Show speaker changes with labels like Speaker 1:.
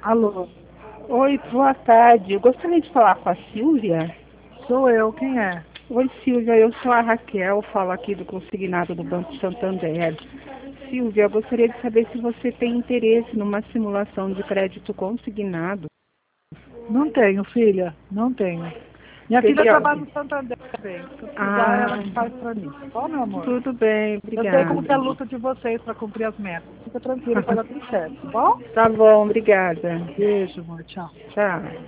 Speaker 1: Alô,
Speaker 2: Oi, boa tarde. Eu gostaria de falar com a Silvia.
Speaker 1: sou eu, quem é?
Speaker 2: Oi, Silvia, eu sou a Raquel, falo aqui do consignado do Banco Santander. Silvia, eu gostaria de saber se você tem interesse numa simulação de crédito consignado.
Speaker 1: Não tenho, filha, não tenho. Minha filha
Speaker 2: Seria...
Speaker 1: trabalha no Santander também. Se eu precisar, ela
Speaker 2: Ah,
Speaker 1: que faz pra mim. Tá bom, meu amor?
Speaker 2: tudo bem,
Speaker 1: Eu sei como que é a
Speaker 2: obrigada.
Speaker 1: luta de vocês pra cumprir as metas. Fica tranquila que vai dar tudo certo, tá bom?
Speaker 2: Tá bom, obrigada.
Speaker 1: Beijo, amor. Tchau.
Speaker 2: Tchau.